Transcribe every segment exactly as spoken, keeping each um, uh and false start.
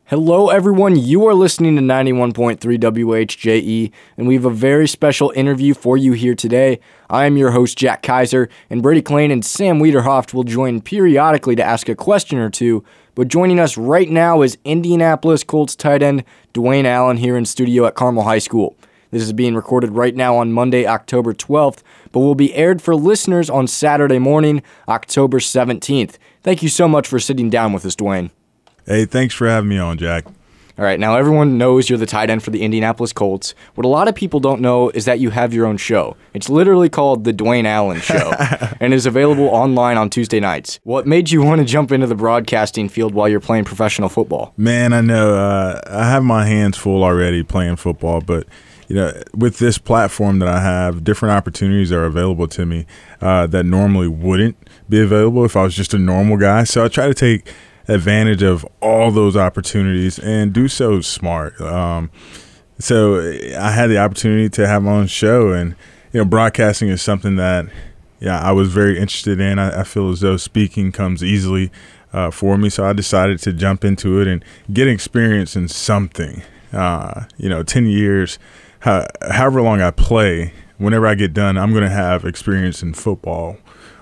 Hello, everyone. You are listening to ninety-one point three W H J E, and we have a very special interview for you here today. I am your host, Jack Kaiser, and Brady Klein and Sam Wiederhoft will join periodically to ask a question or two, but joining us right now is Indianapolis Colts tight end Dwayne Allen here in studio at Carmel High School. This is being recorded right now on Monday, October twelfth, but will be aired for listeners on Saturday morning, October seventeenth. Thank you so much for sitting down with us, Dwayne. Hey, thanks for having me on, Jack. All right, now everyone knows you're the tight end for the Indianapolis Colts. What a lot of people don't know is that you have your own show. It's literally called The Dwayne Allen Show and is available online on Tuesday nights. What made you want to jump into the broadcasting field while you're playing professional football? Man, I know uh, I have my hands full already playing football, but you know, with this platform that I have, different opportunities are available to me uh, that normally wouldn't be available if I was just a normal guy. So I try to take advantage of all those opportunities and do so smart. Um, so I had the opportunity to have my own show, and you know, broadcasting is something that yeah I was very interested in. I, I feel as though speaking comes easily uh, for me, so I decided to jump into it and get experience in something. Uh, you know, ten years, how, however long I play, whenever I get done, I'm going to have experience in football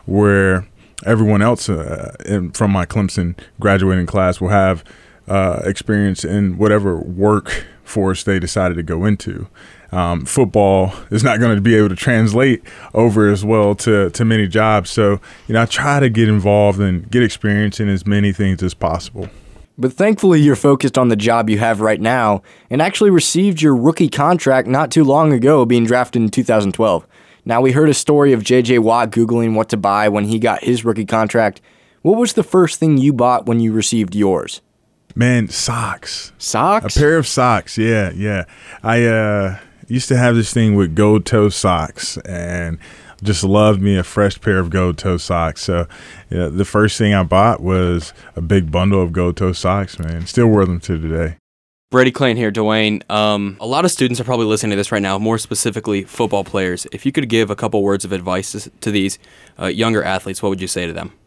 where everyone else uh, in, from my Clemson graduating class will have uh, experience in whatever workforce they decided to go into. Um, football is not going to be able to translate over as well to, to many jobs. So, you know, I try to get involved and get experience in as many things as possible. But thankfully, you're focused on the job you have right now and actually received your rookie contract not too long ago, being drafted in two thousand twelve. Now, we heard a story of J J Watt Googling what to buy when he got his rookie contract. What was the first thing you bought when you received yours? Man, socks. Socks? A pair of socks, yeah, yeah. I uh, used to have this thing with gold toe socks, and just loved me a fresh pair of gold toe socks. So yeah, the first thing I bought was a big bundle of gold toe socks, man. Still wear them to today. Brady Klein here, Dwayne. Um, a lot of students are probably listening to this right now, more specifically football players. If you could give a couple words of advice to, to these uh, younger athletes, what would you say to them?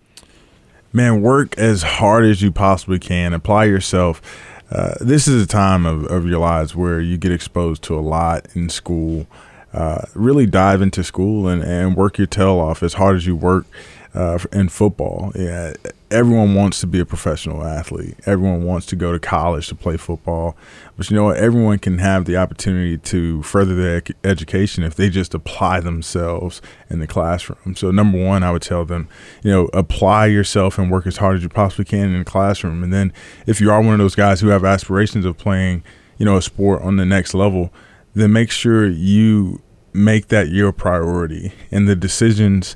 Man, work as hard as you possibly can. Apply yourself. Uh, this is a time of, of your lives where you get exposed to a lot in school. Uh, really dive into school and, and work your tail off as hard as you work uh, in football. Yeah, everyone wants to be a professional athlete. Everyone wants to go to college to play football. But you know what? Everyone can have the opportunity to further their ec- education if they just apply themselves in the classroom. So number one, I would tell them, you know, apply yourself and work as hard as you possibly can in the classroom. And then if you are one of those guys who have aspirations of playing, you know, a sport on the next level, then make sure you make that your priority, and the decisions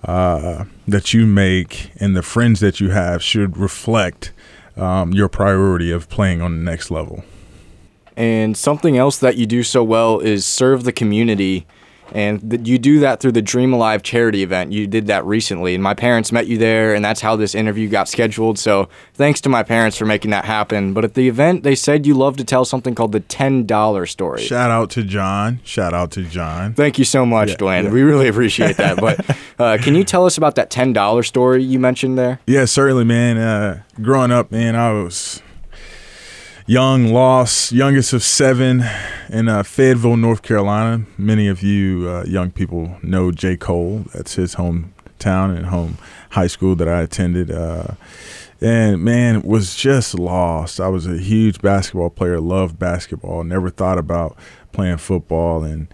uh, that you make and the friends that you have should reflect um, your priority of playing on the next level. And something else that you do so well is serve the community. And th- you do that through the Dream Alive charity event. You did that recently, and my parents met you there, and that's how this interview got scheduled. So thanks to my parents for making that happen. But at the event, they said you love to tell something called the ten dollar story. Shout out to John. Shout out to John. Thank you so much, yeah, Dwayne. Yeah. We really appreciate that. But uh, can you tell us about that ten dollar story you mentioned there? Yeah, certainly, man. Uh, growing up, man, I was young, lost, youngest of seven in uh, Fayetteville, North Carolina. Many of you uh, young people know J. Cole. That's his hometown and home high school that I attended. Uh, and, man, was just lost. I was a huge basketball player, loved basketball, never thought about playing football. And,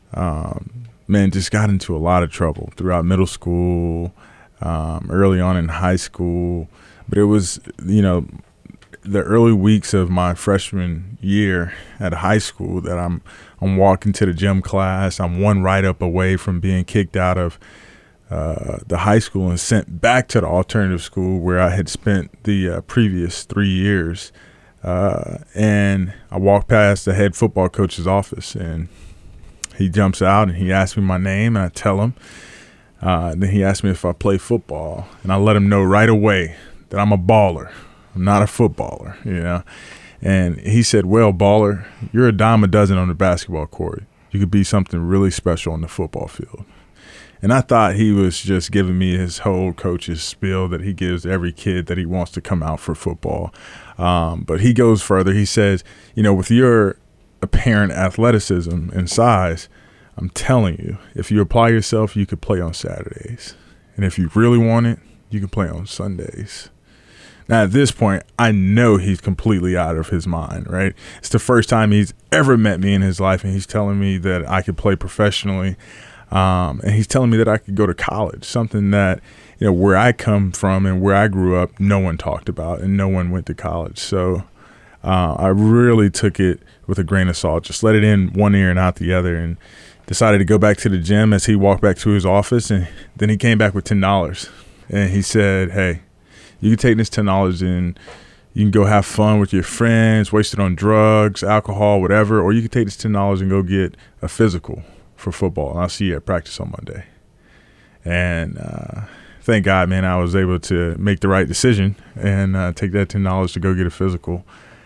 um, man, just got into a lot of trouble throughout middle school, um, early on in high school. But it was, you know, the early weeks of my freshman year at high school that I'm I'm walking to the gym class. I'm one write-up away from being kicked out of uh, the high school and sent back to the alternative school where I had spent the uh, previous three years. Uh, and I walk past the head football coach's office, and he jumps out and he asks me my name, and I tell him. Uh, then he asked me if I play football, and I let him know right away that I'm a baller. I'm not a footballer, you know. And he said, well, baller, you're a dime a dozen on the basketball court. You could be something really special on the football field. And I thought he was just giving me his whole coach's spiel that he gives every kid that he wants to come out for football. Um, but he goes further. He says, you know, with your apparent athleticism and size, I'm telling you, if you apply yourself, you could play on Saturdays. And if you really want it, you can play on Sundays. Now, at this point, I know he's completely out of his mind, right? It's the first time he's ever met me in his life, and he's telling me that I could play professionally. Um, and he's telling me that I could go to college, something that, you know, where I come from and where I grew up, no one talked about and no one went to college. So uh, I really took it with a grain of salt, just let it in one ear and out the other, and decided to go back to the gym as he walked back to his office. And then he came back with ten dollars. And he said, hey, you can take this ten dollars and you can go have fun with your friends, waste it on drugs, alcohol, whatever, or you can take this ten dollars and go get a physical for football, and I'll see you at practice on Monday. And uh, thank God, man, I was able to make the right decision and uh, take that ten dollars to go get a physical.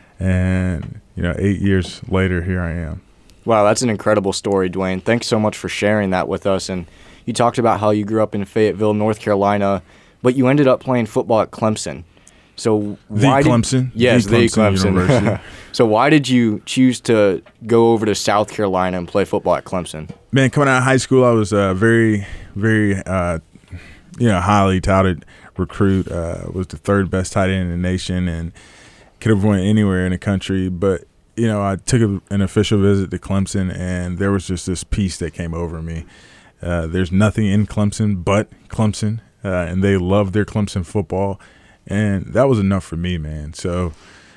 And, you know, eight years later, here I am. Wow, that's an incredible story, Dwayne. Thanks so much for sharing that with us. And you talked about how you grew up in Fayetteville, North Carolina, but you ended up playing football at Clemson. So why the Clemson? Did, yes, the Clemson. The Clemson. So why did you choose to go over to South Carolina and play football at Clemson? Man, coming out of high school, I was a very, very, uh, you know, highly touted recruit. Uh, was the third best tight end in the nation and could have went anywhere in the country. But, you know, I took a, an official visit to Clemson, and there was just this peace that came over me. Uh, there's nothing in Clemson but Clemson, uh, and they love their Clemson football. And that was enough for me, man. So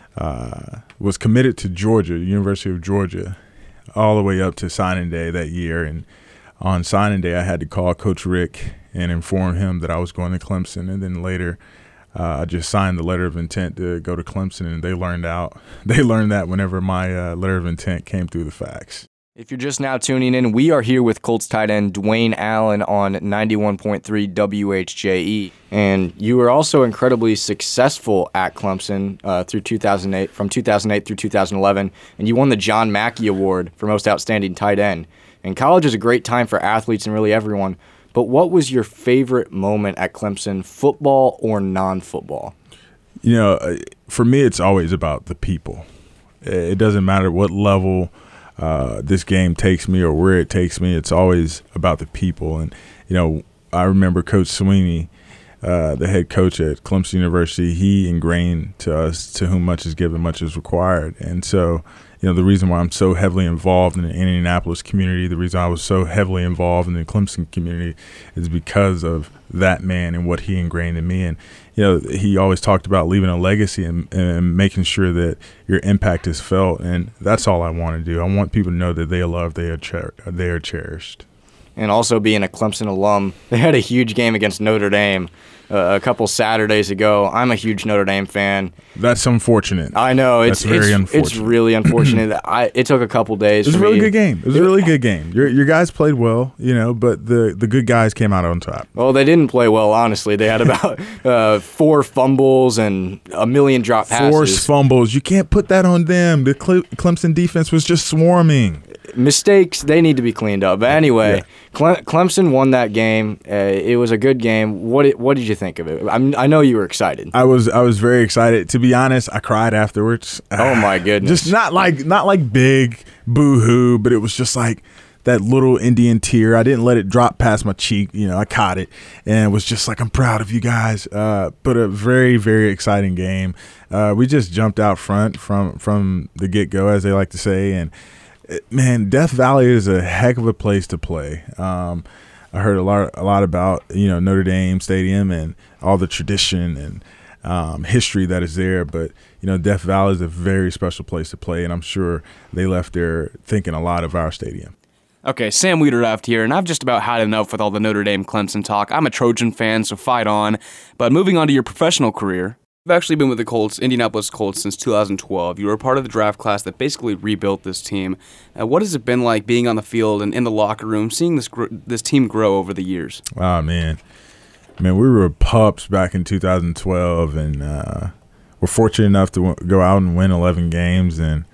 uh, was committed to Georgia, University of Georgia, all the way up to signing day that year. And on signing day, I had to call Coach Rick and inform him that I was going to Clemson. And then later, uh, I just signed the letter of intent to go to Clemson, and they learned out. They learned that whenever my uh, letter of intent came through the fax. If you're just now tuning in, we are here with Colts tight end Dwayne Allen on ninety-one point three W H J E. And you were also incredibly successful at Clemson uh, through two thousand eight, from two thousand eight through two thousand eleven, and you won the John Mackey Award for Most Outstanding Tight End. And college is a great time for athletes and really everyone, but what was your favorite moment at Clemson, football or non-football? You know, for me, it's always about the people. It doesn't matter what level Uh, this game takes me or where it takes me. It's always about the people. And, you know, I remember Coach Sweeney, uh, the head coach at Clemson University, he ingrained to us, to whom much is given, much is required. And so, you know, the reason why I'm so heavily involved in the Indianapolis community, the reason I was so heavily involved in the Clemson community is because of that man and what he ingrained in me. And, you know, he always talked about leaving a legacy and, and making sure that your impact is felt. And that's all I want to do. I want people to know that they are loved, they are, cher- they are cherished. And also being a Clemson alum, they had a huge game against Notre Dame uh, a couple Saturdays ago. I'm a huge Notre Dame fan. That's unfortunate. I know. It's That's very it's, unfortunate. It's really unfortunate. I It took a couple days It was for a really me. good game. It was a really good game. Your your guys played well, you know, but the, the good guys came out on top. Well, they didn't play well, honestly. They had about uh, four fumbles and a million drop passes. Forced fumbles. You can't put that on them. The Cle- Clemson defense was just swarming. Mistakes, they need to be cleaned up. But anyway, Yeah. Cle- Clemson won that game. Uh, it was a good game. What did, what did you think of it? I'm, I know you were excited. I was I was very excited. To be honest, I cried afterwards. Oh, my goodness. Just not like not like big boo-hoo, but it was just like that little Indian tear. I didn't let it drop past my cheek. You know, I caught it and was just like, I'm proud of you guys. Uh, but a very, very exciting game. Uh, we just jumped out front from, from the get-go, as they like to say, and man, Death Valley is a heck of a place to play. Um, I heard a lot, a lot about you know Notre Dame Stadium and all the tradition and um, history that is there. But you know, Death Valley is a very special place to play, and I'm sure they left there thinking a lot of our stadium. Okay, Sam Wiederraft here, and I've just about had enough with all the Notre Dame Clemson talk. I'm a Trojan fan, so fight on. But moving on to your professional career. You've actually been with the Colts, Indianapolis Colts, since two thousand twelve. You were a part of the draft class that basically rebuilt this team. Uh, what has it been like being on the field and in the locker room, seeing this gr- this team grow over the years? Oh, man. Man, we were pups back in two thousand twelve, and uh, we're fortunate enough to w- go out and win eleven games. And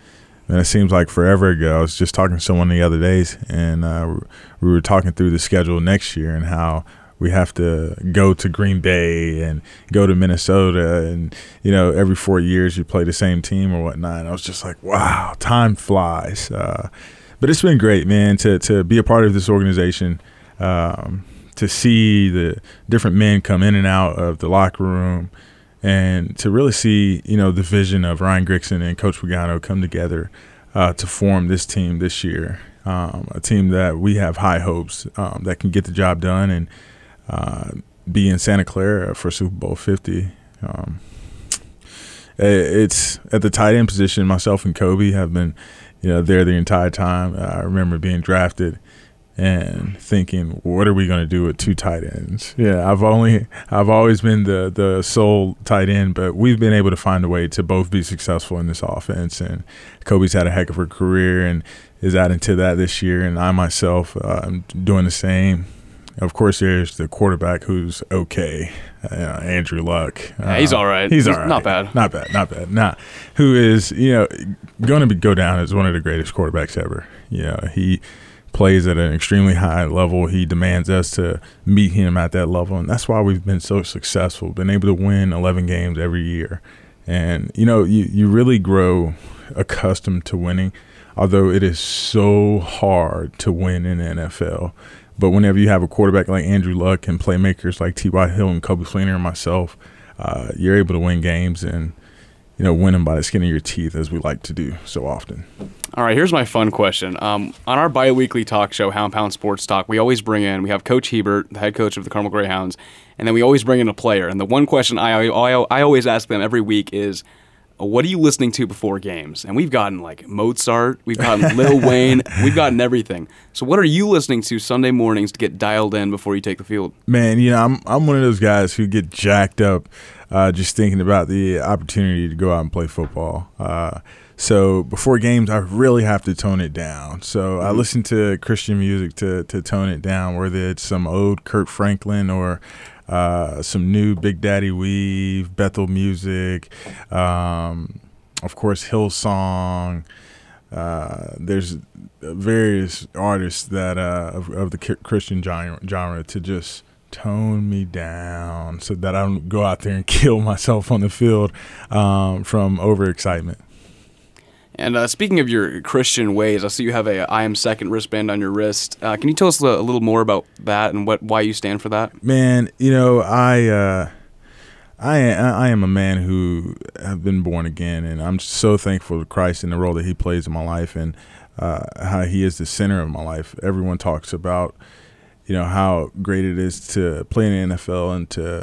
and it seems like forever ago. I was just talking to someone the other day, and uh, we were talking through the schedule next year and how we have to go to Green Bay and go to Minnesota, and you know, every four years you play the same team or whatnot. And I was just like, wow, time flies. Uh, but it's been great, man, to to be a part of this organization, um, to see the different men come in and out of the locker room, and to really see, you know, the vision of Ryan Grigson and Coach Pagano come together uh, to form this team this year, um, a team that we have high hopes um, that can get the job done and Uh, be in Santa Clara for Super Bowl fifty. Um, it's at the tight end position. Myself and Kobe have been, you know, there the entire time. Uh, I remember being drafted and thinking, what are we going to do with two tight ends? Yeah, I've only, I've always been the the sole tight end, but we've been able to find a way to both be successful in this offense. And Kobe's had a heck of a career and is adding to that this year. And I myself, uh, I'm doing the same. Of course, there's the quarterback who's okay, uh, Andrew Luck. Yeah, he's uh, all right. He's, He's all right. not bad. Not bad. Not bad. Not who is, you know, going to be go down as one of the greatest quarterbacks ever. You know, he plays at an extremely high level. He demands us to meet him at that level, and that's why we've been so successful. Been able to win eleven games every year, and you know, you you really grow accustomed to winning. Although it is so hard to win in the N F L. But whenever you have a quarterback like Andrew Luck and playmakers like T Y. Hill and Kobe Fleener and myself, uh, you're able to win games and, you know, win them by the skin of your teeth, as we like to do so often. All right, here's my fun question. Um, on our bi-weekly talk show, Hound Pound Sports Talk, we always bring in, we have Coach Hebert, the head coach of the Carmel Greyhounds, and then we always bring in a player. And the one question I, I, I always ask them every week is, what are you listening to before games? And we've gotten like Mozart, we've gotten Lil Wayne, we've gotten everything. So what are you listening to Sunday mornings to get dialed in before you take the field? Man, you know, I'm I'm one of those guys who get jacked up uh, just thinking about the opportunity to go out and play football. Uh, so before games, I really have to tone it down. So mm-hmm. I listen to Christian music to to tone it down, whether it's some old Kurt Franklin or Uh, some new Big Daddy Weave, Bethel music, um, of course Hillsong. Uh, there's various artists that uh, of, of the Christian genre, genre to just tone me down so that I don't go out there and kill myself on the field um, from overexcitement. And uh, speaking of your Christian ways, I see you have a I Am Second wristband on your wrist. Uh, can you tell us a, a little more about that and what why you stand for that? Man, you know, I uh, I I am a man who have been born again, and I'm so thankful to Christ and the role that He plays in my life, and uh, how He is the center of my life. Everyone talks about, you know, how great it is to play in the N F L and to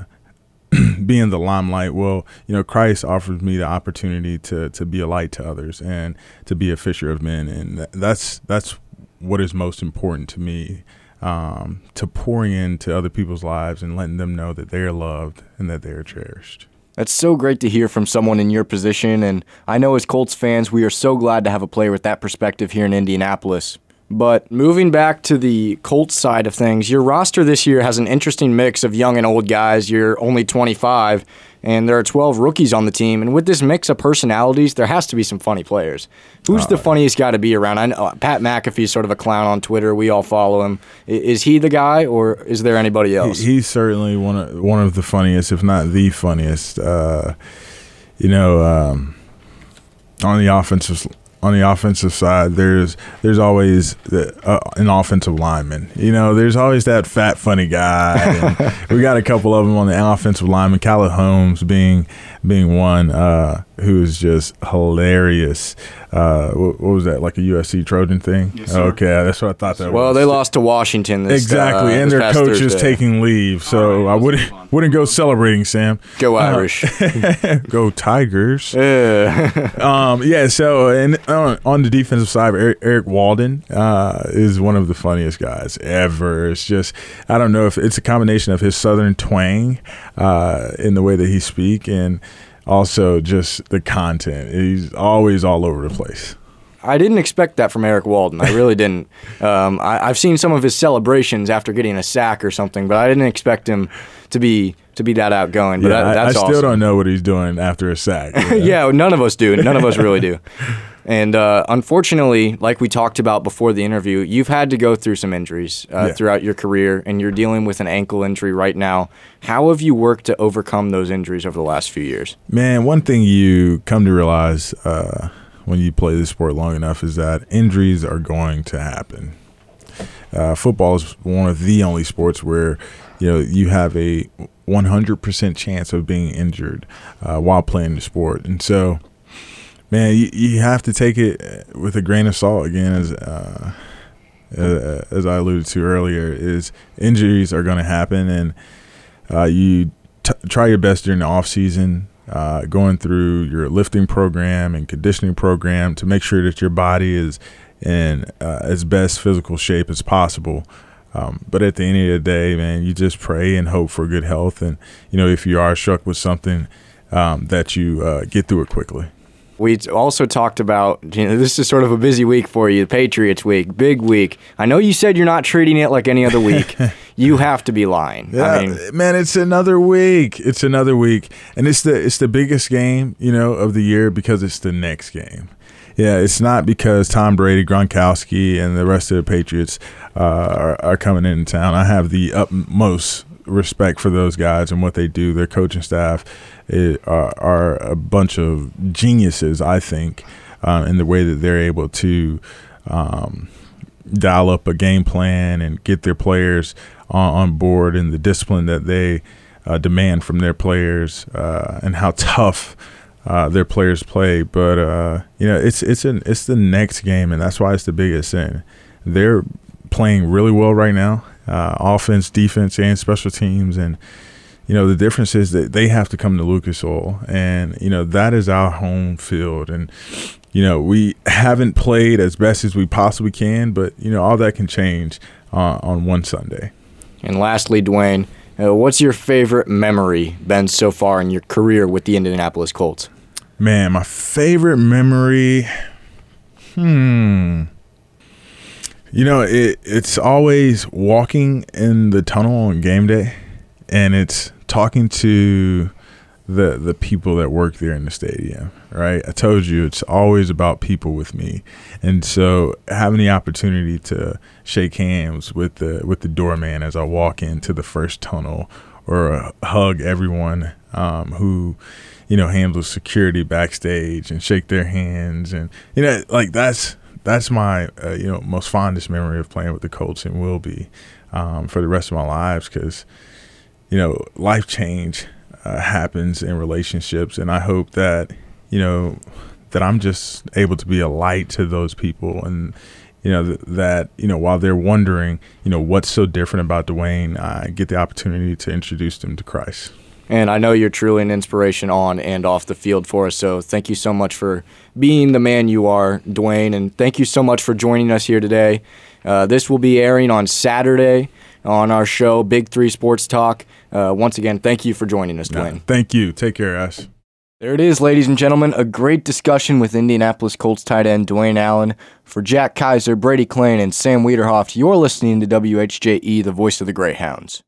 be in the limelight. Well, you know, Christ offers me the opportunity to to be a light to others and to be a fisher of men, and that's that's what is most important to me, um, to pouring into other people's lives and letting them know that they are loved and that they are cherished. That's so great to hear from someone in your position, and I know as Colts fans, we are so glad to have a player with that perspective here in Indianapolis. But moving back to the Colts side of things, your roster this year has an interesting mix of young and old guys. You're only twenty-five, and there are twelve rookies on the team. And with this mix of personalities, there has to be some funny players. Who's uh, the funniest guy to be around? I know Pat McAfee's sort of a clown on Twitter. We all follow him. Is he the guy, or is there anybody else? He, he's certainly one of one of the funniest, if not the funniest. Uh, you know, um, on the offensive On the offensive side, there's there's always the, uh, an offensive lineman. You know, there's always that fat, funny guy. And we got a couple of them on the offensive lineman. Khaled Holmes being being one uh, who is just hilarious. Uh, what, what was that, like a U S C Trojan thing? Yes, sir. Okay, that's what I thought that well, was. Well, they lost to Washington this Exactly, uh, and this their past coach is Thursday. taking leave, so right, I wouldn't wouldn't go celebrating, Sam. Go Irish. Uh, go Tigers. Yeah. um, yeah, so and on, on the defensive side, Eric, Eric Walden uh, is one of the funniest guys ever. It's just, I don't know if it's a combination of his southern twang uh, in the way that he speaks, and also just the content. He's always all over the place. I didn't expect that from Eric Walden. I really didn't. Um, I, I've seen some of his celebrations after getting a sack or something, but I didn't expect him to be to be that outgoing. But yeah, that, that's I, I still awesome. don't know what he's doing after a sack. You know? Yeah, none of us do. None of us really do. And uh, unfortunately, like we talked about before the interview, you've had to go through some injuries uh, Yeah. throughout your career, and you're dealing with an ankle injury right now. How have you worked to overcome those injuries over the last few years? Man, one thing you come to realize uh, when you play this sport long enough is that injuries are going to happen. Uh, football is one of the only sports where you know you have a one hundred percent chance of being injured uh, while playing the sport, and so. Man, you, you have to take it with a grain of salt. Again, as uh, uh, as I alluded to earlier, is injuries are going to happen, and uh, you t- try your best during the off season, uh, going through your lifting program and conditioning program to make sure that your body is in uh, as best physical shape as possible. Um, but at the end of the day, man, you just pray and hope for good health, and you know if you are struck with something, um, that you uh, get through it quickly. We also talked about, you know, this is sort of a busy week for you, the Patriots week, big week. I know you said you're not treating it like any other week. You have to be lying. Yeah, I mean, man, it's another week. It's another week, and it's the it's the biggest game, you know, of the year because it's the next game. Yeah, it's not because Tom Brady, Gronkowski, and the rest of the Patriots uh, are, are coming into town. I have the utmost respect for those guys and what they do. Their coaching staff is, are, are a bunch of geniuses, I think, um, in the way that they're able to um, dial up a game plan and get their players on, on board, and the discipline that they uh, demand from their players uh, and how tough uh, their players play. But uh, you know, it's it's an it's the next game, and that's why it's the biggest thing. They're playing really well right now. Uh, offense, defense, and special teams. And, you know, the difference is that they have to come to Lucas Oil. And, you know, that is our home field. And, you know, we haven't played as best as we possibly can, but, you know, all that can change uh, on one Sunday. And lastly, Dwayne, uh, what's your favorite memory been so far in your career with the Indianapolis Colts? Man, my favorite memory, hmm... You know, it, it's always walking in the tunnel on game day, and it's talking to the the people that work there in the stadium, right? I told you it's always about people with me. And so having the opportunity to shake hands with the with the doorman as I walk into the first tunnel, or uh, hug everyone um, who, you know, handles security backstage and shake their hands. And, you know, like that's – That's my, uh, you know, most fondest memory of playing with the Colts, and will be um, for the rest of my lives, because, you know, life change uh, happens in relationships, and I hope that, you know, that I'm just able to be a light to those people, and, you know, th- that, you know, while they're wondering, you know, what's so different about Dwayne, I get the opportunity to introduce them to Christ. And I know you're truly an inspiration on and off the field for us, so thank you so much for being the man you are, Dwayne, and thank you so much for joining us here today. Uh, this will be airing on Saturday on our show, Big Three Sports Talk. Uh, once again, thank you for joining us, Dwayne. No, thank you. Take care, Ash. There it is, ladies and gentlemen, a great discussion with Indianapolis Colts tight end Dwayne Allen. For Jack Kaiser, Brady Klein, and Sam Wiederhoft, you're listening to W H J E, the voice of the Greyhounds.